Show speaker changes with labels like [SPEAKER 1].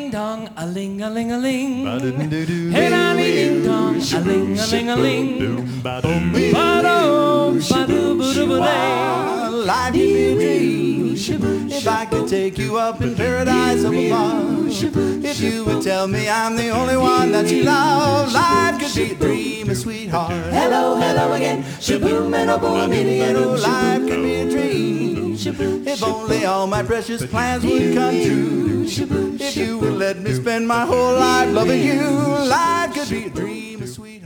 [SPEAKER 1] dong, a ling a ling a ling.
[SPEAKER 2] Ba-da-doo-doo.
[SPEAKER 1] Hey, la ding dong, a ling a ling a ling. Ba-dum, ba-doo-ba-doo-ba-day.
[SPEAKER 2] Life can be a dream. If I could take you up in paradise up above, if you would tell me I'm the only one that you love, life could be a dream, a sweetheart.
[SPEAKER 3] Hello, hello again. Shaboom and a boom,
[SPEAKER 2] Oh, life could be a dream. If only all my precious plans would come true. If you would let me spend my whole life loving you, life could be a dream, a sweetheart.